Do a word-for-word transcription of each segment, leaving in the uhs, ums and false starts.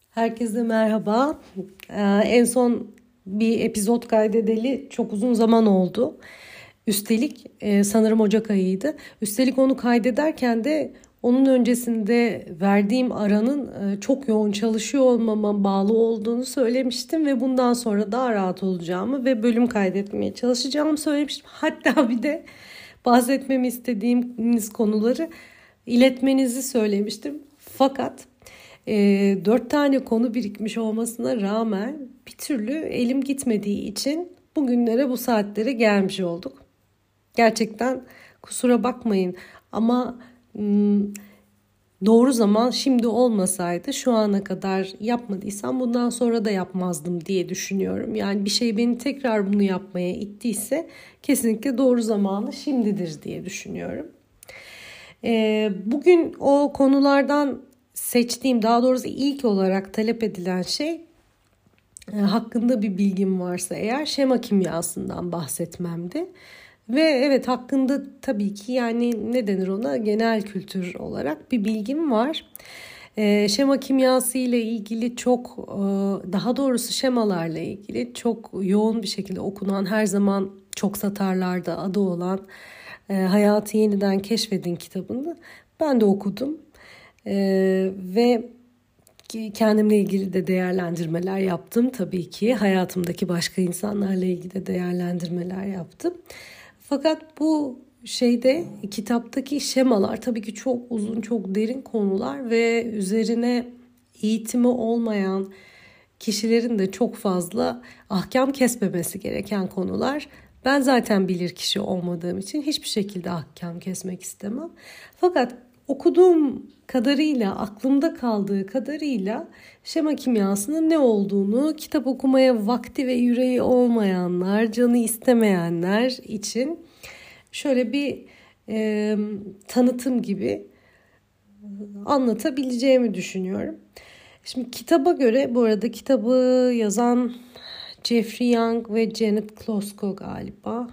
Herkese merhaba. Ee, en son bir epizod kaydedeli çok uzun zaman oldu. Üstelik e, sanırım Ocak ayıydı. Üstelik onu kaydederken de onun öncesinde verdiğim aranın e, çok yoğun çalışıyor olmama bağlı olduğunu söylemiştim ve bundan sonra daha rahat olacağımı ve bölüm kaydetmeye çalışacağımı söylemiştim. Hatta bir de bahsetmemi istediğiniz konuları iletmenizi söylemiştim. Fakat e, dört tane konu birikmiş olmasına rağmen bir türlü elim gitmediği için bugünlere bu saatlere gelmiş olduk. Gerçekten kusura bakmayın ama m, doğru zaman şimdi olmasaydı şu ana kadar yapmadıysam bundan sonra da yapmazdım diye düşünüyorum. Yani bir şey beni tekrar bunu yapmaya ittiyse kesinlikle doğru zamanı şimdidir diye düşünüyorum. E, bugün o konulardan seçtiğim, daha doğrusu ilk olarak talep edilen şey e, hakkında bir bilgim varsa eğer şema kimyasından bahsetmemdi. Ve evet, hakkında tabii ki yani ne denir ona, genel kültür olarak bir bilgim var. E, şema kimyası ile ilgili çok e, daha doğrusu şemalarla ilgili çok yoğun bir şekilde okunan, her zaman çok satarlarda adı olan e, Hayatı Yeniden Keşfedin kitabını ben de okudum. Ee, ve kendimle ilgili de değerlendirmeler yaptım tabii ki. Hayatımdaki başka insanlarla ilgili de değerlendirmeler yaptım. Fakat bu şeyde, kitaptaki şemalar tabii ki çok uzun, çok derin konular ve üzerine eğitimi olmayan kişilerin de çok fazla ahkam kesmemesi gereken konular. Ben zaten bilirkişi olmadığım için hiçbir şekilde ahkam kesmek istemem. Fakat okuduğum kadarıyla, aklımda kaldığı kadarıyla şema kimyasının ne olduğunu kitap okumaya vakti ve yüreği olmayanlar, canı istemeyenler için şöyle bir e, tanıtım gibi anlatabileceğimi düşünüyorum. Şimdi kitaba göre, bu arada kitabı yazan Jeffrey Young ve Janet Klosko galiba.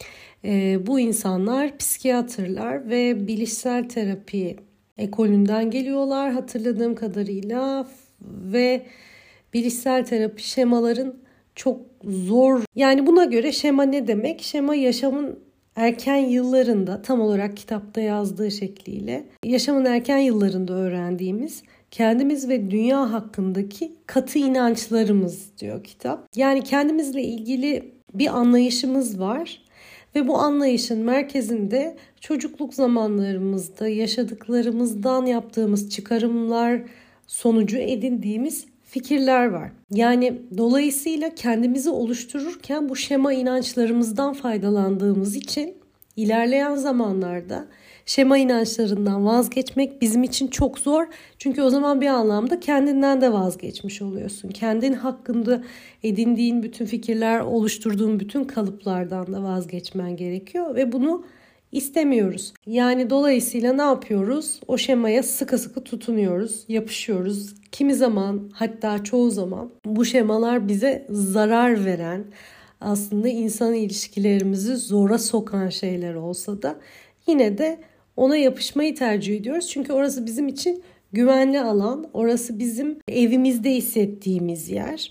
E, bu insanlar psikiyatrlar ve bilişsel terapi ekolünden geliyorlar hatırladığım kadarıyla ve bilişsel terapi şemaların çok zor, yani buna göre şema ne demek? Şema yaşamın erken yıllarında, tam olarak kitapta yazdığı şekliyle yaşamın erken yıllarında öğrendiğimiz kendimiz ve dünya hakkındaki katı inançlarımız diyor kitap. Yani kendimizle ilgili bir anlayışımız var. Ve bu anlayışın merkezinde çocukluk zamanlarımızda yaşadıklarımızdan yaptığımız çıkarımlar sonucu edindiğimiz fikirler var. Yani dolayısıyla kendimizi oluştururken bu şema inançlarımızdan faydalandığımız için ilerleyen zamanlarda şema inançlarından vazgeçmek bizim için çok zor. Çünkü o zaman bir anlamda kendinden de vazgeçmiş oluyorsun. Kendin hakkında edindiğin bütün fikirler, oluşturduğun bütün kalıplardan da vazgeçmen gerekiyor ve bunu istemiyoruz. Yani dolayısıyla ne yapıyoruz? O şemaya sıkı sıkı tutunuyoruz, yapışıyoruz. Kimi zaman, hatta çoğu zaman bu şemalar bize zarar veren, aslında insan ilişkilerimizi zora sokan şeyler olsa da yine de ona yapışmayı tercih ediyoruz. Çünkü orası bizim için güvenli alan, orası bizim evimizde hissettiğimiz yer.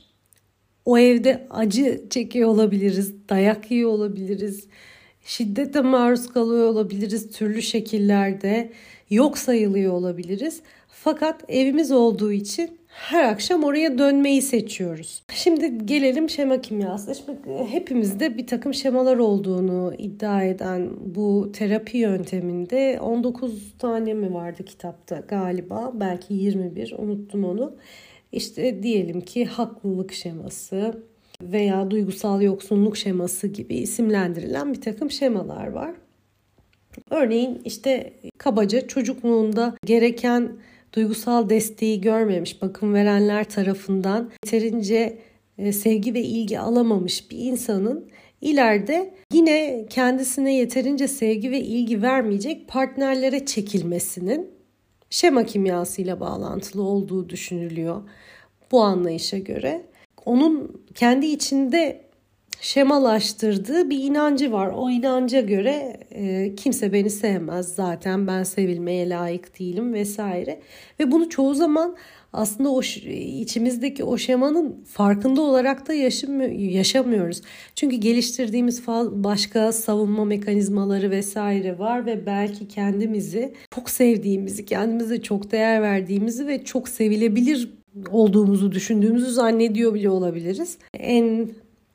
O evde acı çekiyor olabiliriz, dayak yiyor olabiliriz, şiddete maruz kalıyor olabiliriz türlü şekillerde, yok sayılıyor olabiliriz. Fakat evimiz olduğu için her akşam oraya dönmeyi seçiyoruz. Şimdi gelelim şema kimyasına. Şimdi hepimizde bir takım şemalar olduğunu iddia eden bu terapi yönteminde on dokuz tane mi vardı kitapta galiba, belki yirmi bir, unuttum onu. İşte diyelim ki haklılık şeması veya duygusal yoksunluk şeması gibi isimlendirilen bir takım şemalar var. Örneğin işte kabaca çocukluğunda gereken duygusal desteği görmemiş, bakım verenler tarafından yeterince sevgi ve ilgi alamamış bir insanın ileride yine kendisine yeterince sevgi ve ilgi vermeyecek partnerlere çekilmesinin şema kimyasıyla bağlantılı olduğu düşünülüyor bu anlayışa göre. Onun kendi içinde şemalaştırdığı bir inancı var. O inanca göre e, kimse beni sevmez, zaten ben sevilmeye layık değilim vesaire. Ve bunu çoğu zaman aslında o içimizdeki o şemanın farkında olarak da yaşamıyoruz. Çünkü geliştirdiğimiz başka savunma mekanizmaları vesaire var ve belki kendimizi çok sevdiğimizi, kendimize çok değer verdiğimizi ve çok sevilebilir olduğumuzu düşündüğümüzü zannediyor bile olabiliriz. En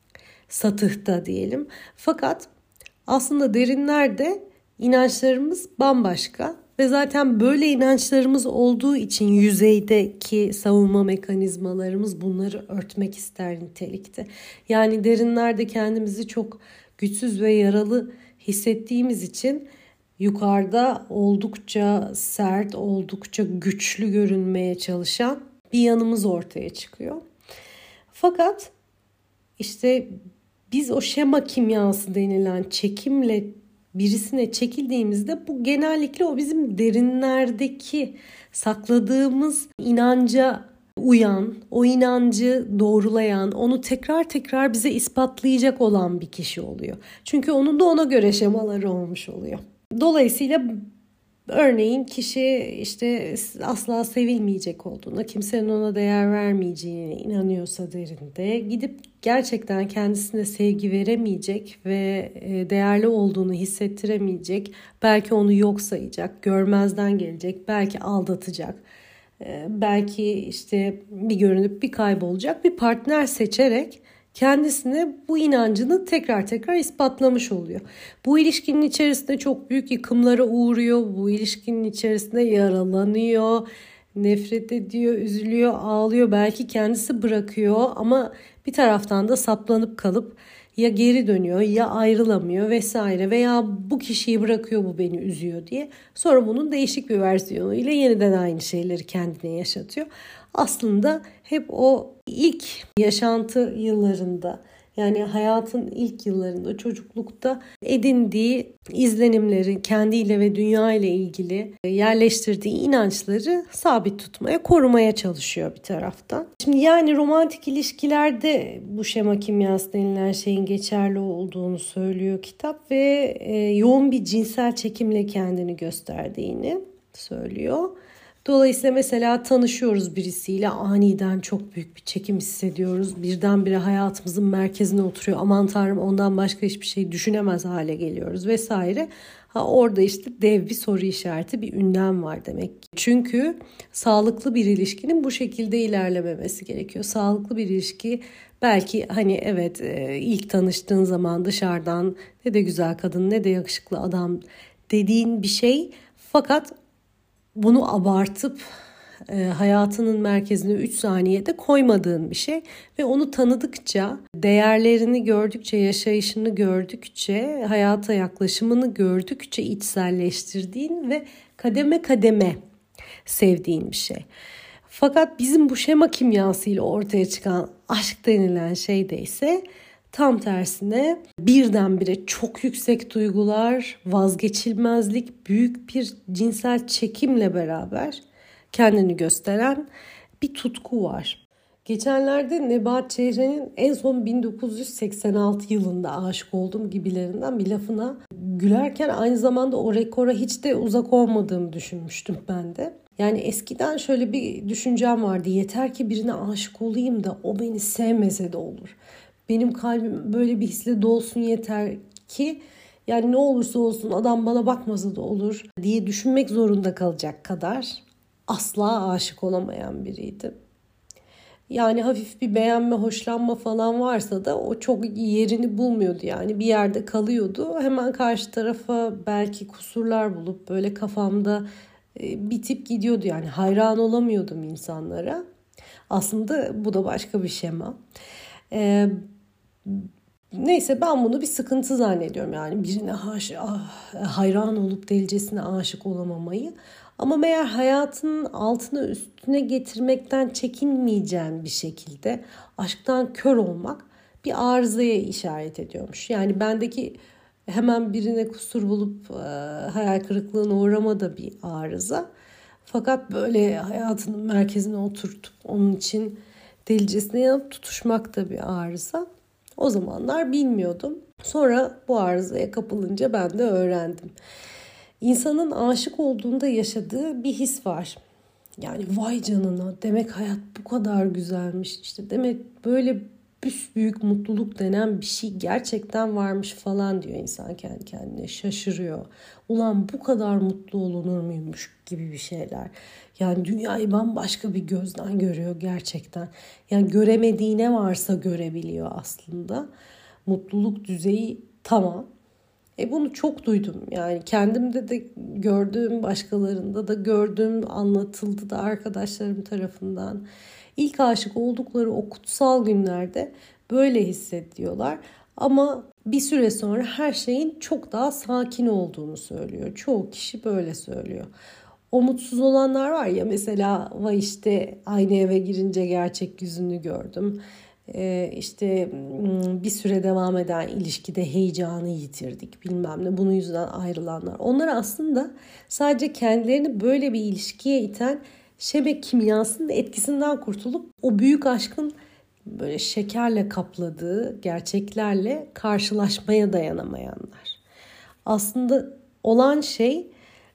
satıhta diyelim. Fakat aslında derinlerde inançlarımız bambaşka ve zaten böyle inançlarımız olduğu için yüzeydeki savunma mekanizmalarımız bunları örtmek ister nitelikte. Yani derinlerde kendimizi çok güçsüz ve yaralı hissettiğimiz için yukarıda oldukça sert, oldukça güçlü görünmeye çalışan bir yanımız ortaya çıkıyor. Fakat işte biz o şema kimyası denilen çekimle birisine çekildiğimizde bu genellikle o bizim derinlerdeki sakladığımız inanca uyan, o inancı doğrulayan, onu tekrar tekrar bize ispatlayacak olan bir kişi oluyor. Çünkü onun da ona göre şemaları olmuş oluyor. Dolayısıyla örneğin kişi işte asla sevilmeyecek olduğuna, kimsenin ona değer vermeyeceğine inanıyorsa derinde, gidip gerçekten kendisine sevgi veremeyecek ve değerli olduğunu hissettiremeyecek, belki onu yok sayacak, görmezden gelecek, belki aldatacak, belki işte bir görünüp bir kaybolacak bir partner seçerek kendisine bu inancını tekrar tekrar ispatlamış oluyor. Bu ilişkinin içerisinde çok büyük yıkımlara uğruyor. Bu ilişkinin içerisinde yaralanıyor, nefret ediyor, üzülüyor, ağlıyor. Belki kendisi bırakıyor ama bir taraftan da saplanıp kalıp ya geri dönüyor ya ayrılamıyor vesaire veya bu kişiyi bırakıyor, bu beni üzüyor diye. Sonra bunun değişik bir versiyonuyla yeniden aynı şeyleri kendine yaşatıyor. Aslında hep o ilk yaşantı yıllarında, yani hayatın ilk yıllarında, çocuklukta edindiği izlenimleri, kendiyle ve dünya ile ilgili yerleştirdiği inançları sabit tutmaya, korumaya çalışıyor bir taraftan. Şimdi yani romantik ilişkilerde bu şema kimyası denilen şeyin geçerli olduğunu söylüyor kitap ve yoğun bir cinsel çekimle kendini gösterdiğini söylüyor. Dolayısıyla mesela tanışıyoruz birisiyle, aniden çok büyük bir çekim hissediyoruz. Birdenbire hayatımızın merkezine oturuyor. Aman Tanrım, ondan başka hiçbir şey düşünemez hale geliyoruz vesaire. Ha, orada işte dev bir soru işareti, bir ünlem var demek ki. Çünkü sağlıklı bir ilişkinin bu şekilde ilerlememesi gerekiyor. Sağlıklı bir ilişki belki hani evet ilk tanıştığın zaman dışarıdan ne de güzel kadın ne de yakışıklı adam dediğin bir şey, fakat bunu abartıp e, hayatının merkezine üç saniyede koymadığın bir şey ve onu tanıdıkça, değerlerini gördükçe, yaşayışını gördükçe, hayata yaklaşımını gördükçe içselleştirdiğin ve kademe kademe sevdiğin bir şey. Fakat bizim bu şema kimyasıyla ortaya çıkan aşk denilen şey de ise tam tersine birdenbire çok yüksek duygular, vazgeçilmezlik, büyük bir cinsel çekimle beraber kendini gösteren bir tutku var. Geçenlerde Nebahat Çehre'nin en son bin dokuz yüz seksen altı yılında aşık oldum gibilerinden bir lafına gülerken aynı zamanda o rekora hiç de uzak olmadığımı düşünmüştüm ben de. Yani eskiden şöyle bir düşüncem vardı. Yeter ki birine aşık olayım da o beni sevmese de olur. Benim kalbim böyle bir hisle dolsun yeter ki, yani ne olursa olsun adam bana bakmasa da olur diye düşünmek zorunda kalacak kadar asla aşık olamayan biriydim. Yani hafif bir beğenme, hoşlanma falan varsa da o çok yerini bulmuyordu, yani bir yerde kalıyordu. Hemen karşı tarafa belki kusurlar bulup böyle kafamda bitip gidiyordu, yani hayran olamıyordum insanlara. Aslında bu da başka bir şema. Ee, neyse ben bunu bir sıkıntı zannediyorum, yani birine haş, ah, hayran olup delicesine aşık olamamayı. Ama meğer hayatının altına üstüne getirmekten çekinmeyeceğin bir şekilde aşktan kör olmak bir arızaya işaret ediyormuş. Yani bendeki hemen birine kusur bulup e, hayal kırıklığına uğrama da bir arıza. Fakat böyle hayatının merkezine oturtup onun için delicesine yanıp tutuşmak da bir arıza. O zamanlar bilmiyordum. Sonra bu arızaya kapılınca ben de öğrendim. İnsanın aşık olduğunda yaşadığı bir his var. Yani vay canına, demek hayat bu kadar güzelmiş. İşte demek böyle büyük mutluluk denen bir şey gerçekten varmış falan diyor insan kendi kendine, şaşırıyor. Ulan bu kadar mutlu olunur muymuş gibi bir şeyler. Yani dünyayı bambaşka bir gözden görüyor gerçekten. Yani göremediği ne varsa görebiliyor aslında. Mutluluk düzeyi tamam. E bunu çok duydum. Yani kendimde de gördüğüm, başkalarında da gördüğüm, anlatıldı da arkadaşlarım tarafından. İlk aşık oldukları o kutsal günlerde böyle hissediyorlar. Ama bir süre sonra her şeyin çok daha sakin olduğunu söylüyor. Çoğu kişi böyle söylüyor. O mutsuz olanlar var ya, mesela vay işte aynı eve girince gerçek yüzünü gördüm. Ee, işte bir süre devam eden ilişkide heyecanı yitirdik bilmem ne, bunun yüzünden ayrılanlar. Onlar aslında sadece kendilerini böyle bir ilişkiye iten şebek kimyasının etkisinden kurtulup o büyük aşkın böyle şekerle kapladığı gerçeklerle karşılaşmaya dayanamayanlar. Aslında olan şey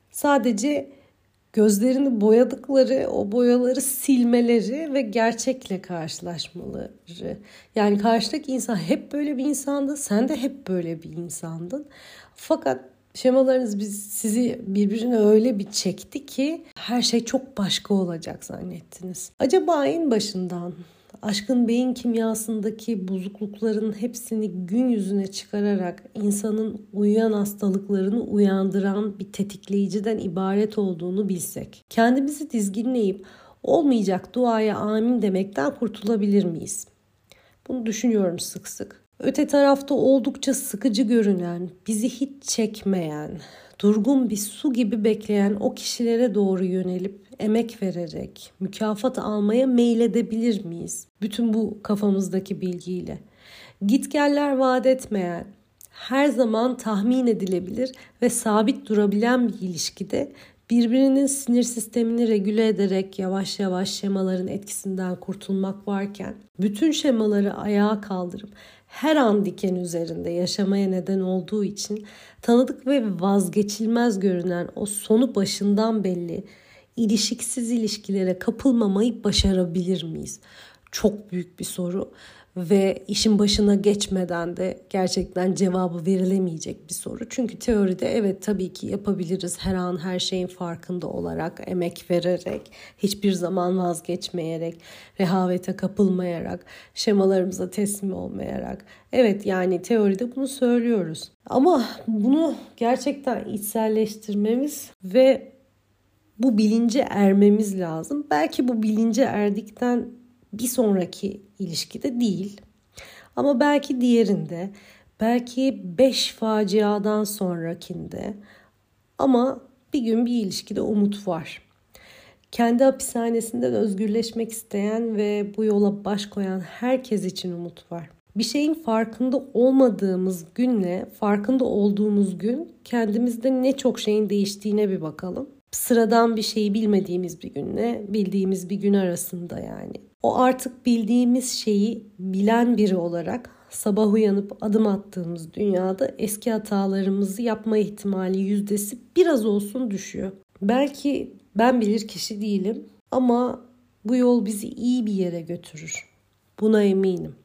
sadece gözlerini boyadıkları o boyaları silmeleri ve gerçekle karşılaşmaları. Yani karşıdaki insan hep böyle bir insandı, sen de hep böyle bir insandın. Fakat şemalarınız biz sizi birbirine öyle bir çekti ki her şey çok başka olacak zannettiniz. Acaba en başından aşkın beyin kimyasındaki bozuklukların hepsini gün yüzüne çıkararak insanın uyuyan hastalıklarını uyandıran bir tetikleyiciden ibaret olduğunu bilsek, kendimizi dizginleyip olmayacak duaya amin demekten kurtulabilir miyiz? Bunu düşünüyorum sık sık. Öte tarafta oldukça sıkıcı görünen, bizi hiç çekmeyen, durgun bir su gibi bekleyen o kişilere doğru yönelip emek vererek mükafat almaya meyledebilir miyiz? Bütün bu kafamızdaki bilgiyle. Gitgeller vaat etmeyen, her zaman tahmin edilebilir ve sabit durabilen bir ilişkide birbirinin sinir sistemini regüle ederek yavaş yavaş şemaların etkisinden kurtulmak varken, bütün şemaları ayağa kaldırıp her an diken üzerinde yaşamaya neden olduğu için tanıdık ve vazgeçilmez görünen o sonu başından belli ilişiksiz ilişkilere kapılmamayı başarabilir miyiz? Çok büyük bir soru ve işin başına geçmeden de gerçekten cevabı verilemeyecek bir soru. Çünkü teoride evet tabii ki yapabiliriz, her an her şeyin farkında olarak, emek vererek, hiçbir zaman vazgeçmeyerek, rehavete kapılmayarak, şemalarımıza teslim olmayarak. Evet, yani teoride bunu söylüyoruz. Ama bunu gerçekten içselleştirmemiz ve bu bilince ermemiz lazım. Belki bu bilince erdikten bir sonraki ilişkide değil. Ama belki diğerinde, belki beş faciadan sonrakinde. Ama bir gün bir ilişkide umut var. Kendi hapishanesinden özgürleşmek isteyen ve bu yola baş koyan herkes için umut var. Bir şeyin farkında olmadığımız günle farkında olduğumuz gün kendimizde ne çok şeyin değiştiğine bir bakalım. Sıradan bir şeyi bilmediğimiz bir günle bildiğimiz bir gün arasında yani. O artık bildiğimiz şeyi bilen biri olarak sabah uyanıp adım attığımız dünyada eski hatalarımızı yapma ihtimali yüzdesi biraz olsun düşüyor. Belki ben bilir kişi değilim ama bu yol bizi iyi bir yere götürür. Buna eminim.